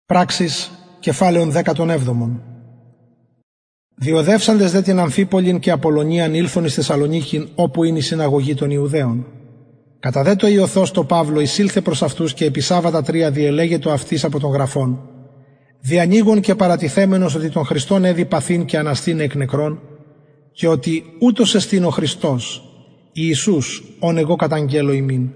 Πράξεις, κεφάλαιον 17. Διοδεύσαντες δε την Αμφίπολην και Απολωνίαν ήλθον εις Θεσσαλονίκην, όπου είναι η συναγωγή των Ιουδαίων. Κατά δε το Ιωθός το Παύλο εισήλθε προς αυτούς και επί Σάββατα 3 διελέγετο αυτής από των γραφών, διανοίγων και παρατηθέμενος ότι τον Χριστόν έδι παθήν και αναστήνε εκ νεκρών, και ότι ούτως εστίν ο Χριστός, Ιησούς, ον εγώ καταγγέλλω ημίν.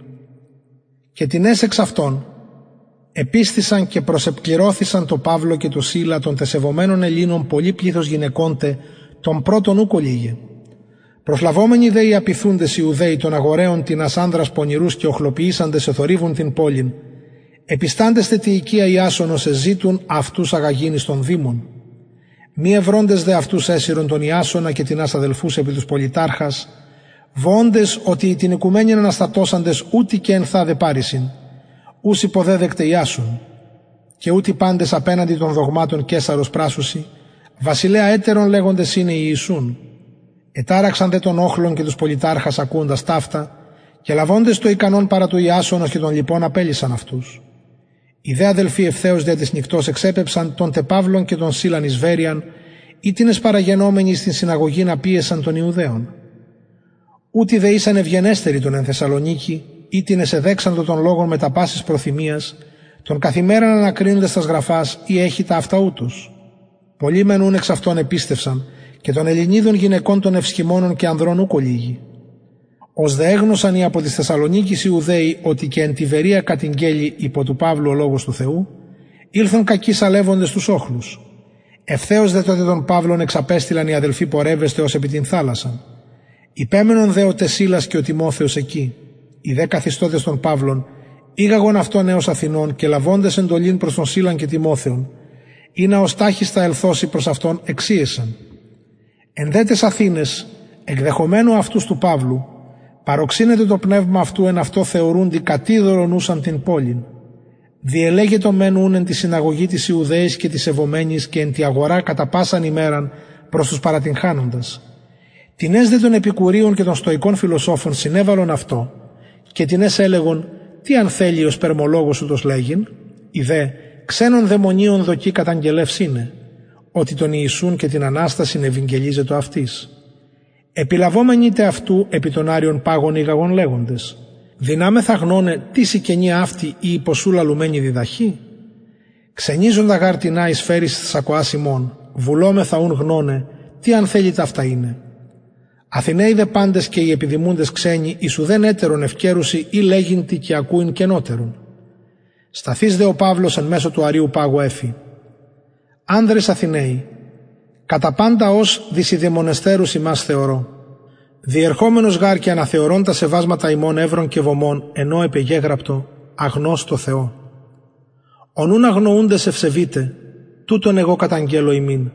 Και την έσεξ αυτών επίστησαν και προσεπληρώθησαν το Παύλο και το Σίλα των τεσεβωμένων Ελλήνων πολύ πλήθος γυναικόντε, των πρώτων ούκο λίγε. Προσλαβόμενοι δε οι απειθούντες Ιουδαίοι των αγοραίων την ασάνδρας πονηρούς και οχλοποιήσαντες εθορύβουν την πόλην, επιστάντεστε τη οικία Ιάσονος εζήτουν αυτούς αγαγίνης των δήμων. Μη ευρώντες δε αυτούς έσυρον τον Ιάσονα και την αδελφούς επί τους πολιτάρχας, βόντες ότι την οικουμένην αναστατώσαντες ούτι και ενθά δε πάρισιν, ούς υποδέδεκτε Ιάσον, και ούτι πάντες απέναντι των δογμάτων Καίσαρος πράσουσι, βασιλέα έτερων λέγοντες είναι Ιησούν. Ετάραξαν δε των όχλων και τους πολιτάρχας ακούοντας ταύτα, και λαβώντες το ικανόν παρά του Ιάσονος και των λοιπών απέλυσαν αυτούς. Οι δε αδελφοί ευθέως δια της νυχτός εξέπεψαν τον τε Παύλον και τον Σίλαν εις Βέρειαν, ήτινες παραγενόμενοι στην συναγωγή να πίεσαν των Ιουδαίων. Ούτι δε ήσαν ευγενέστεροι τον εν Θεσσαλονίκη, ήτινες εδέξαντο των λόγων με τα πάσης προθυμίας, τον καθημέραν ανακρίνοντας τας γραφάς ή έχει τα αυτά ούτως. Πολλοί μενούν εξ αυτών επίστευσαν, και των Ελληνίδων γυναικών των ευσχημόνων και ανδρών ούκο λίγοι. Ως δε έγνωσαν οι από της Θεσσαλονίκης Ιουδαίοι ότι και εν τη Βερία κατηγγέλει υπό του Παύλου ο λόγος του Θεού, ήλθον κακοί σαλεύοντες τους όχλους. Ευθέως δε τότε τον Παύλον εξαπέστειλαν οι αδελφοί πορεύεστε ως επί την θάλασσαν. Υπέμενον δε ο Τεσίλας και ο Τιμόθεος εκεί. Οι δε καθιστώτες των Παύλων ήγαγον αυτόν έως Αθηνών και λαβώντες εντολήν προς τον Σίλαν και Τιμόθεον, ή να ως τάχιστα ελθώσει προς αυτόν εξίεσαν. Εν δε τες Αθήνες, εκδεχομένου αυτούς του Παύλου, παροξύνεται το πνεύμα αυτού εν αυτό θεωρούντι κατίδωρον ούσαν την πόλην. Διελέγετο μένουν εν τη συναγωγή της Ιουδαίας και της ευωμένης και εν τη αγορά κατά πάσαν ημέραν προς τους παρατυγχάνοντας. Τινές δε των Επικουρίων και των Στοικών φιλοσόφων συνέβαλον αυτό, και τινές έλεγον τι αν θέλει ο σπερμολόγος ούτως λέγειν, οι δε ξένων δαιμονίων δοκί καταγγελεύς είναι, ότι τον Ιησούν και την Ανάσταση ευηγγελίζεται αυτής. Επιλαβόμενοι τε αυτού επί των Άριων πάγων ήγαγον λέγοντες, δυνάμεθα γνώνε τι σικενή αυτή ή υποσούλα λουμένη διδαχή. Ξενίζοντα γαρτινά εις φέρεις σακοάς ημών, βουλόμεθα ούν γνώνε τι αν θέλει τα αυτά είναι. Αθηναίοι δε πάντες και οι επιδημούντες ξένοι εις ουδέν έτερον ευκαίρουσι ή λέγειν τι και ακούειν κενότερον. Σταθείς δε ο Παύλος εν μέσω του Αρίου Πάγου έφη. Άνδρες Αθηναίοι, κατά πάντα ως δυσιδαιμονεστέρους ημάς θεωρώ. Διερχόμενος γάρ και αναθεωρών τα σεβάσματα ημών εύρων και βωμών, ενώ επεγέγραπτο αγνώστο Θεό. Ονούν αγνοούντες ευσεβείτε, τούτον εγώ καταγγέλλω ημίν.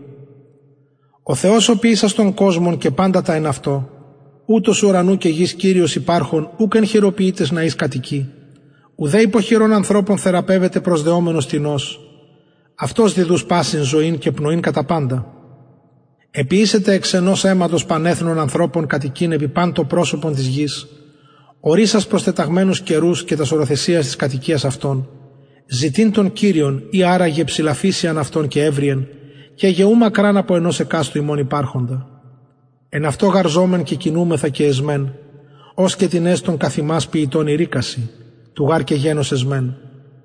Ο Θεός ο ποιήσας των κόσμων και πάντα τα εν αυτό, ούτως ουρανού και γης Κύριος υπάρχων, ούκ εν χειροποιείτες να εις κατοικεί, ουδέ υποχειρών ανθρώπων θεραπεύεται προσδεόμενος τεινός, αυτός διδούς πάσιν ζωήν και πνοήν κατά πάντα. Επιήσετε εξ ενός αίματος πανέθνων ανθρώπων κατοικήν επί πάντο πρόσωπον της γης, ορίσας προστεταγμένους καιρούς και τας οροθεσίας της κατοικίας αυτών, ζητήν των Κύριων ή άραγε ψηλαφίσιαν αυτών και έβριεν, και γεού μακράν από ενός εκάστου ημών υπάρχοντα. Εν αυτό γαρζόμεν και κινούμεθα και εσμέν, ως και την έστων καθημάς ποιητών η ρίκαση, του γάρ και γένος εσμέν.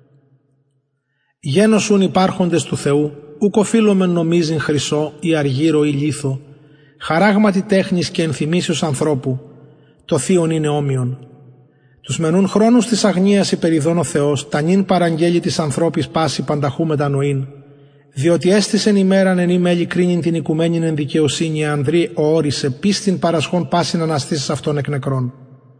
Γένος ούν υπάρχοντες του Θεού, ουκ οφείλομεν νομίζειν χρυσό ή αργύρο ή λίθο, χαράγματι τέχνης και ενθυμίσεως ανθρώπου, το θείον είναι όμοιον. Τους μενούν χρόνους της αγνίας υπεριδών ο Θεός, τα νυν παραγγέλει της ανθρώπης πάση πανταχού μετανοήν, διότι έστησεν ημέραν εν είμαι ειλικρίνην την οικουμένην εν δικαιοσύνη ανδρή ο όρισε πίστην παρασχών πάσιν αναστήσεις αυτών εκ νεκρών.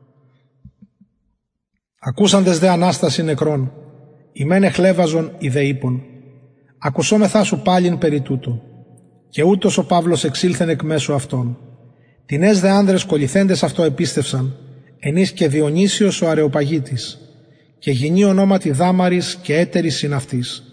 Ακούσαντες δε Ανάσταση νεκρών, ημέν εχλέβαζον οι δε είπων, ακουσόμεθά σου πάλιν περί τούτο. Και ούτως ο Παύλος εξήλθεν εκ μέσω αυτών. Τινές δε άνδρες κολληθέντες αυτό επίστευσαν, ενείς και Διονύσιος ο Αρεοπαγίτης, και γυνή ονόματι Δάμαρης και έτερης συν αυτής.